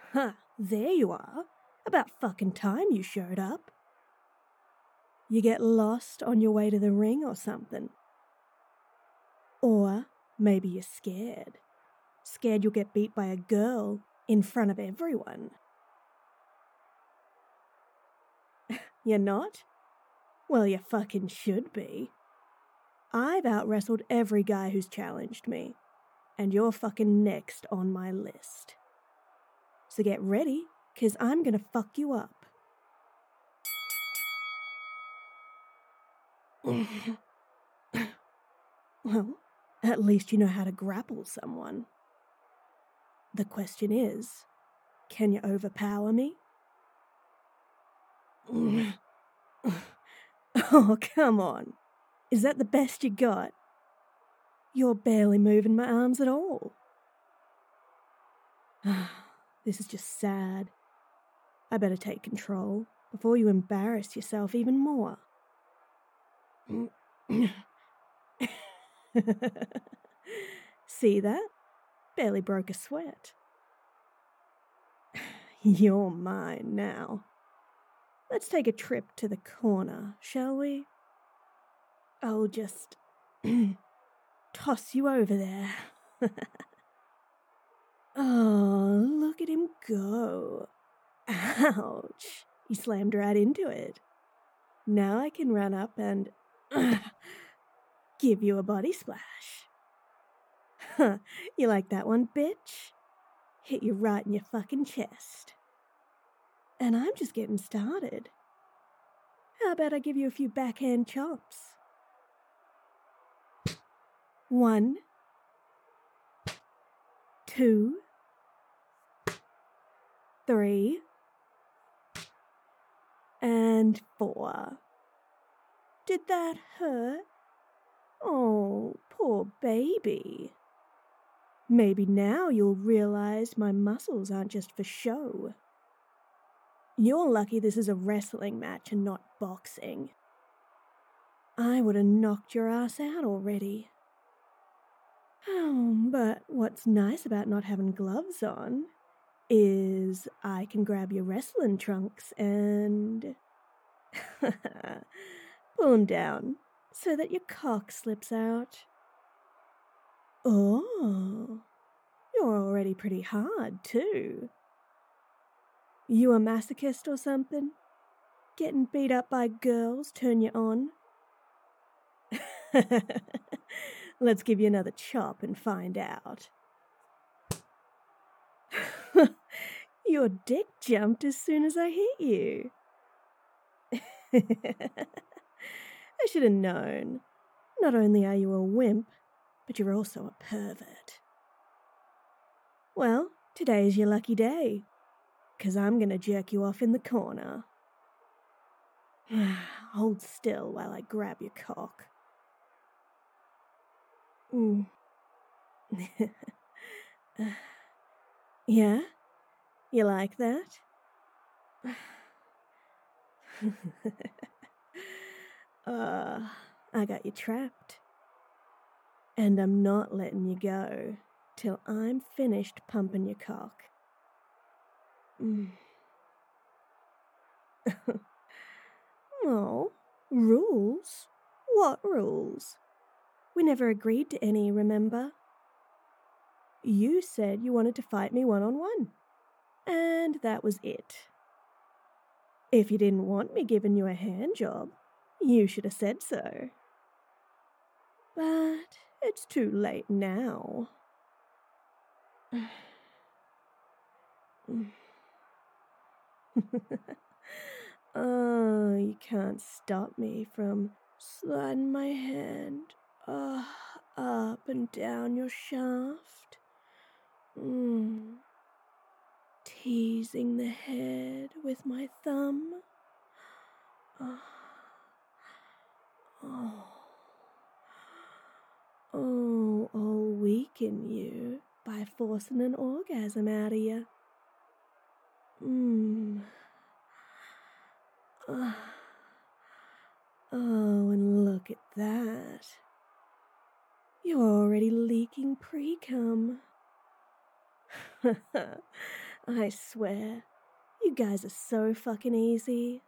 Ha, there you are. About fucking time you showed up. You get lost on your way to the ring or something. Or maybe you're scared. Scared you'll get beat by a girl in front of everyone. You're not? Well, you fucking should be. I've out-wrestled every guy who's challenged me, and you're fucking next on my list. So get ready, 'cause I'm gonna fuck you up. Well, at least you know how to grapple someone. The question is, can you overpower me? Oh, come on. Is that the best you got? You're barely moving my arms at all. This is just sad. I better take control before you embarrass yourself even more. See that? Barely broke a sweat. You're mine now. Let's take a trip to the corner, shall we? I'll just toss you over there. Oh, look at him go. Ouch. He slammed right into it. Now I can run up and give you a body splash. You like that one, bitch? Hit you right in your fucking chest. And I'm just getting started. How about I give you a few backhand chops? 1, 2, 3, and 4. Did that hurt? Oh, poor baby. Maybe now you'll realize my muscles aren't just for show. You're lucky this is a wrestling match and not boxing. I would have knocked your ass out already. But what's nice about not having gloves on is I can grab your wrestling trunks and pull them down so that your cock slips out. Oh, you're already pretty hard, too. You a masochist or something? Getting beat up by girls turn you on? Let's give you another chop and find out. Your dick jumped as soon as I hit you. I should have known. Not only are you a wimp, but you're also a pervert. Well, today's your lucky day, 'cause I'm gonna jerk you off in the corner. Hold still while I grab your cock. Yeah? You like that? I got you trapped. And I'm not letting you go till I'm finished pumping your cock. Oh, rules? What rules? We never agreed to any, remember? You said you wanted to fight me one-on-one, and that was it. If you didn't want me giving you a hand job, you should have said so. But it's too late now. Oh, you can't stop me from sliding my hand up and down your shaft. Teasing the head with my thumb. I'll weaken you by forcing an orgasm out of you. Oh, and look at that. You're already leaking pre-cum. I swear, you guys are so fucking easy.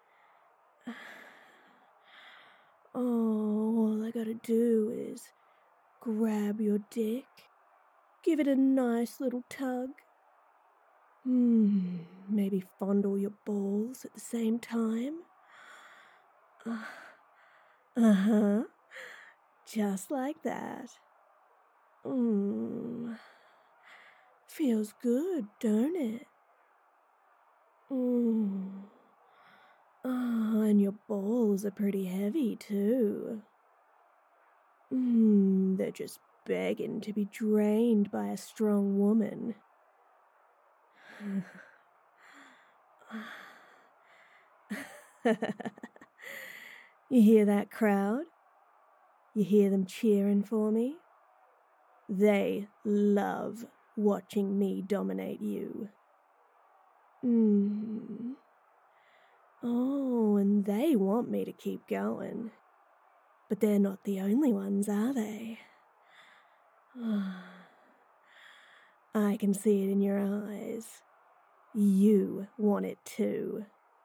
All I gotta do is grab your dick, give it a nice little tug, maybe fondle your balls at the same time. Uh-huh, just like that. Feels good, don't it? And your balls are pretty heavy, too. They're just begging to be drained by a strong woman. You hear that crowd? You hear them cheering for me? They love watching me dominate you. Oh, and they want me to keep going. But they're not the only ones, are they? I can see it in your eyes. You want it too.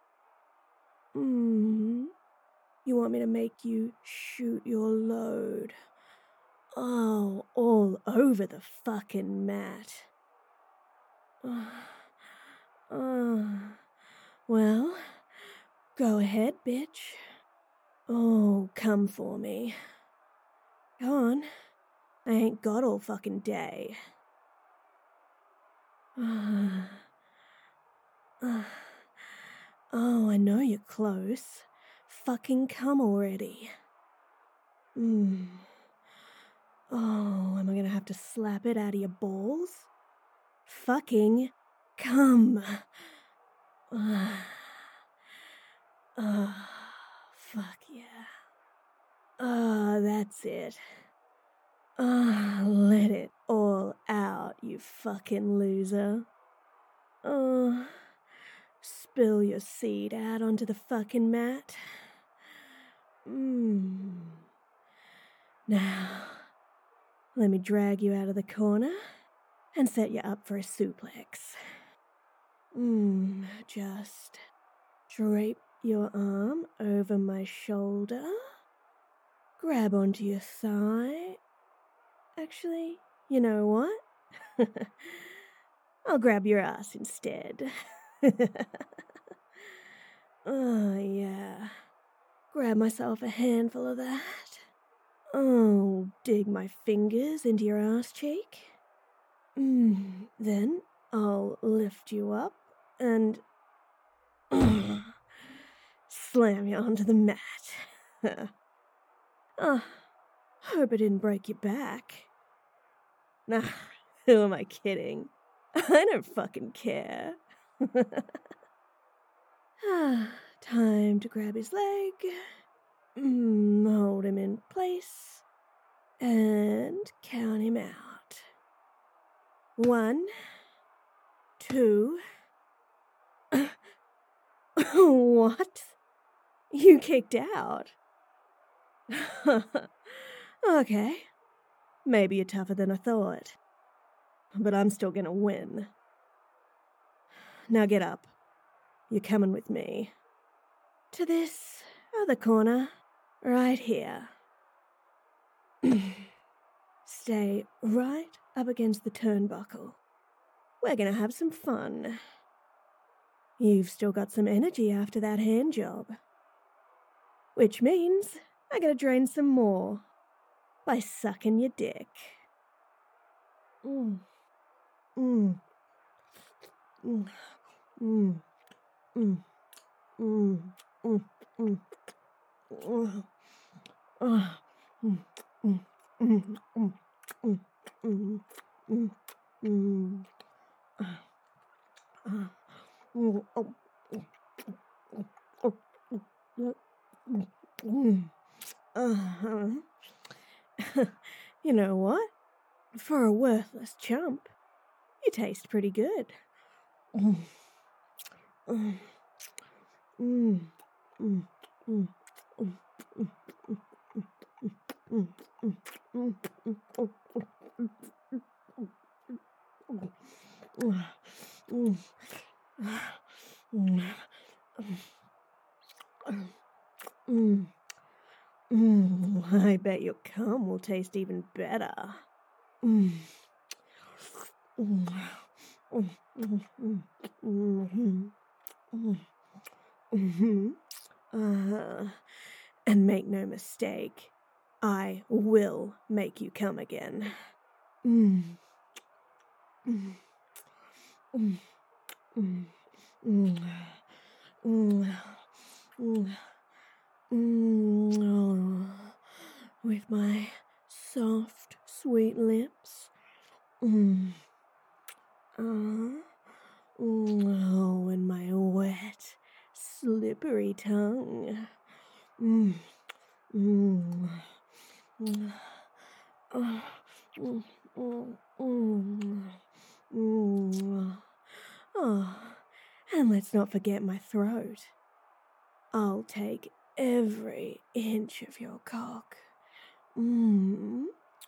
You want me to make you shoot your load? Oh, all over the fucking mat. Well, go ahead, bitch. Oh, come for me. Go on. I ain't got all fucking day. Oh, I know you're close. Fucking come already. Oh, am I gonna have to slap it out of your balls? Fucking come. Fuck yeah. That's it. Let it all out, you fucking loser. Spill your seed out onto the fucking mat. Now, let me drag you out of the corner and set you up for a suplex. Just drape your arm over my shoulder, grab onto your thigh. Actually, you know what? I'll grab your ass instead. Oh, yeah. Grab myself a handful of that. Oh, dig my fingers into your ass cheek. Then I'll lift you up and slam you onto the mat. Hope I didn't break your back. Nah, who am I kidding? I don't fucking care. Time to grab his leg, hold him in place, and count him out. 1, 2. What? You kicked out? Okay. Maybe you're tougher than I thought. But I'm still gonna win. Now get up. You're coming with me. To this other corner, right here. Stay right up against the turnbuckle. We're gonna have some fun. You've still got some energy after that hand job. Which means I gotta drain some more by sucking your dick. You know what? For a worthless chump, you taste pretty good. Mm. Mm. Mm. I bet your cum will taste even better. Mm. Mm. Mm. Mm. Mm. Mm. Mm. And make no mistake, I will make you come again. Mm. Mm. Mm. Mm. Mm. Mm. Mm. Oh. With my soft, sweet lips. Mm. Oh, and my wet, slippery tongue. Mm. Mm. Mm. Mm. Mm. Mm. Mm. Oh, and let's not forget my throat. I'll take every inch of your cock. Mm.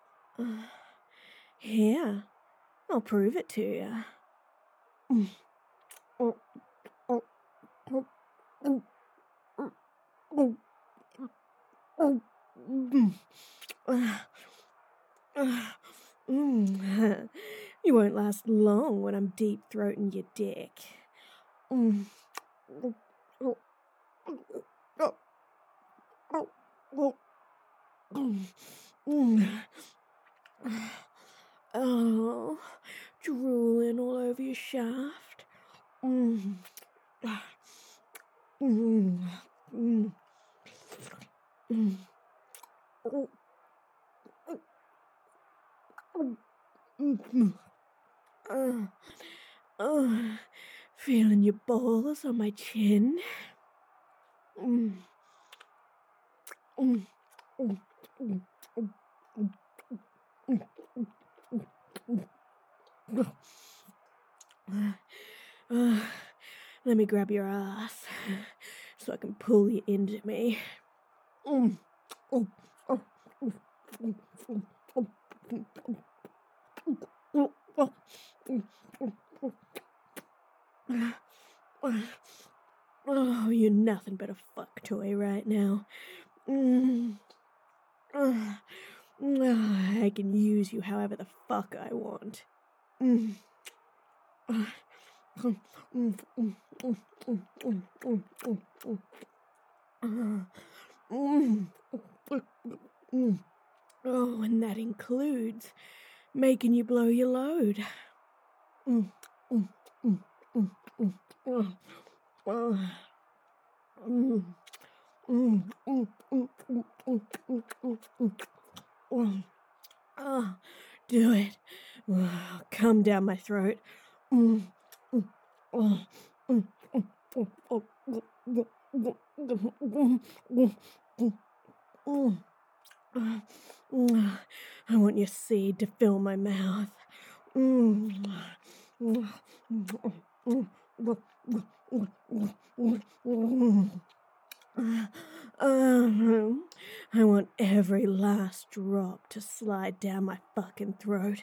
Here, I'll prove it to you. Mm. Oh, oh, oh, oh, oh, oh, oh, mm. You won't last long when I'm deep throating your dick. Mm. Oh, oh, oh, oh, oh, mm. Oh, drooling all over your shaft. Mm. Mm. Mm. Mm. Oh. Feeling your balls on my chin. Mm. Mm. Mm. Mm. Let me grab your ass so I can pull you into me. Mm. Oh. Oh. Oh, you're nothing but a fuck toy right now. I can use you however the fuck I want. Oh, and that includes making you blow your load. Do it. Come down my throat. I want your seed to fill my mouth. I want every last drop to slide down my fucking throat.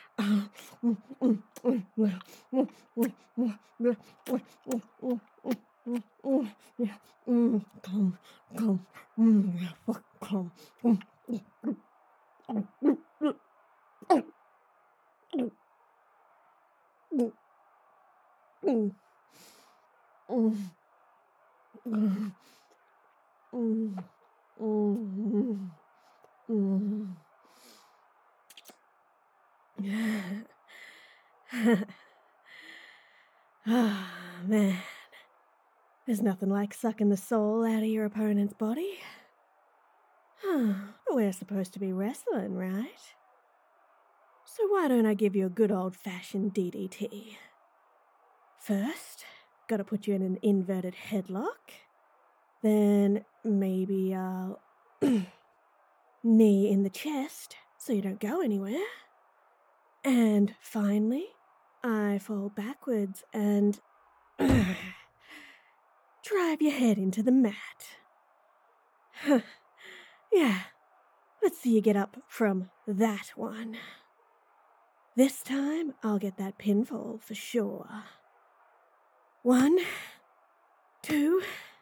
Ah, man. There's nothing like sucking the soul out of your opponent's body. But we're supposed to be wrestling, right? So why don't I give you a good old-fashioned DDT? First, gotta put you in an inverted headlock. Then maybe I'll knee in the chest so you don't go anywhere. And finally, I fall backwards and drive your head into the mat. Yeah, let's see you get up from that one. This time, I'll get that pinfall for sure. 1, 2.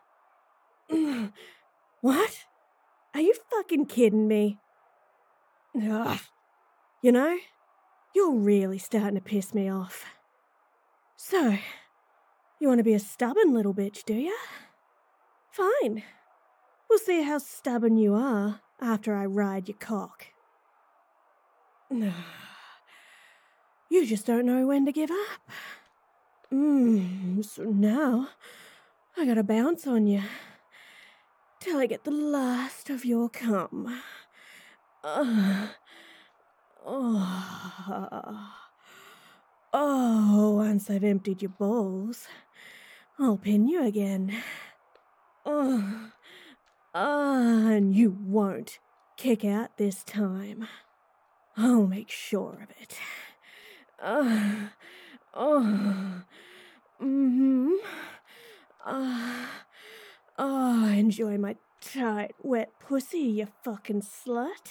What? Are you fucking kidding me? Ugh. You know, you're really starting to piss me off. So, you want to be a stubborn little bitch, do ya? Fine. We'll see how stubborn you are after I ride your cock. You just don't know when to give up. So now I gotta bounce on you till I get the last of your cum. Once I've emptied your balls, I'll pin you again. And you won't kick out this time. I'll make sure of it. Enjoy my tight, wet pussy, you fucking slut.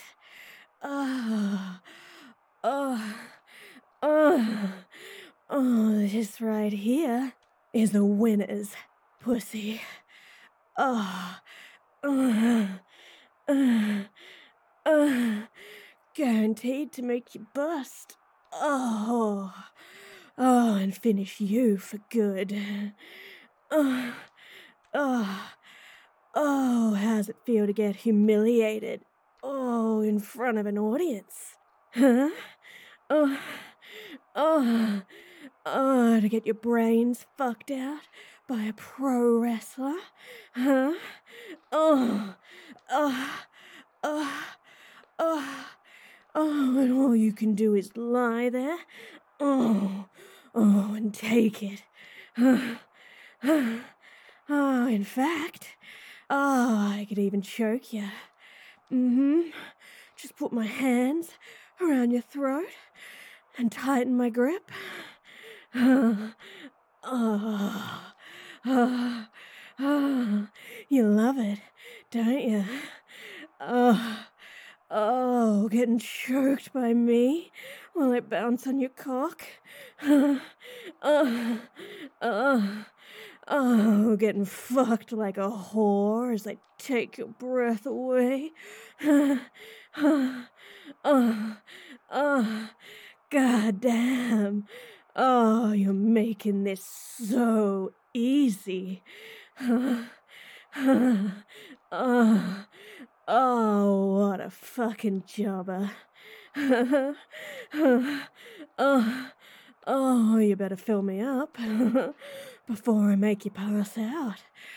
This right here is a winner's pussy. Guaranteed to make you bust. And finish you for good. How's it feel to get humiliated? In front of an audience. Huh? To get your brains fucked out by a pro wrestler? Huh? And all you can do is lie there? And take it. In fact, I could even choke you. Just put my hands around your throat and tighten my grip. You love it, don't you? Getting choked by me while I bounce on your cock. Getting fucked like a whore as I take your breath away. God damn. You're making this so easy. What a fucking jobber. You better fill me up before I make you pass out.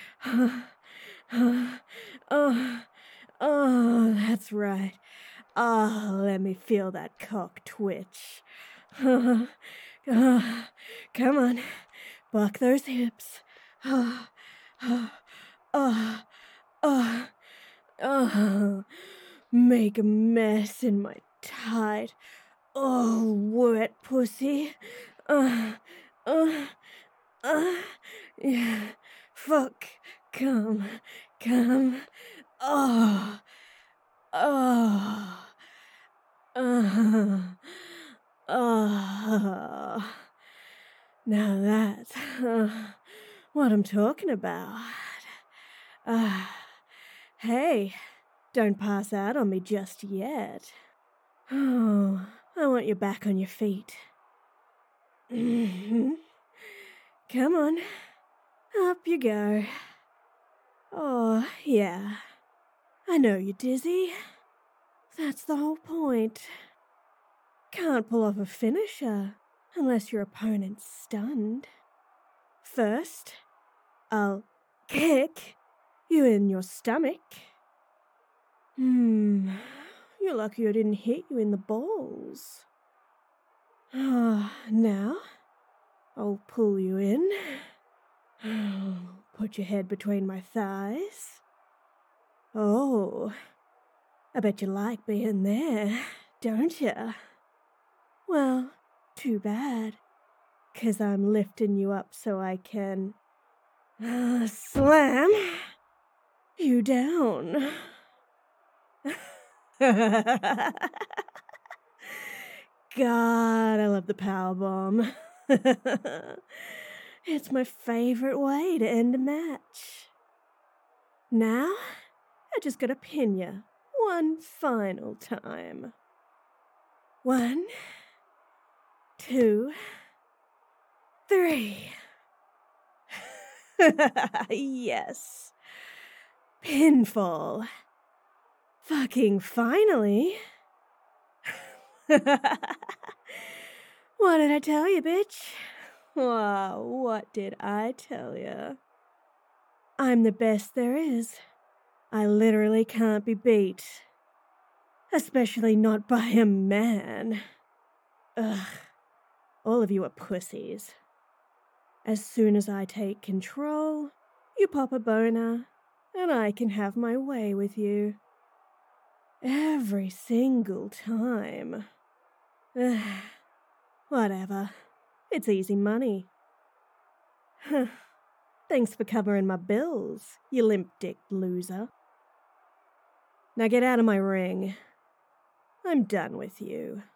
That's right. Let me feel that cock twitch. Come on, buck those hips. Make a mess in my tight, wet pussy. Yeah, fuck, come. Now that's what I'm talking about. Hey, don't pass out on me just yet. I want you back on your feet. Come on, up you go. Yeah, I know you're dizzy. That's the whole point. Can't pull off a finisher unless your opponent's stunned. First, I'll kick you in your stomach. You're lucky I didn't hit you in the balls. Now, I'll pull you in. Put your head between my thighs. I bet you like being there, don't you? Well, too bad, 'cause I'm lifting you up so I can slam you down. God, I love the powerbomb. It's my favorite way to end a match. Now, I just gotta pin ya one final time. 1, 2, 3. Yes. Pinfall. Fucking finally. What did I tell you, bitch? Wow, what did I tell you? I'm the best there is. I literally can't be beat. Especially not by a man. Ugh. All of you are pussies. As soon as I take control, you pop a boner, and I can have my way with you. Every single time. Ugh. Whatever. It's easy money. Huh. Thanks for covering my bills, you limp-dicked loser. Now get out of my ring. I'm done with you.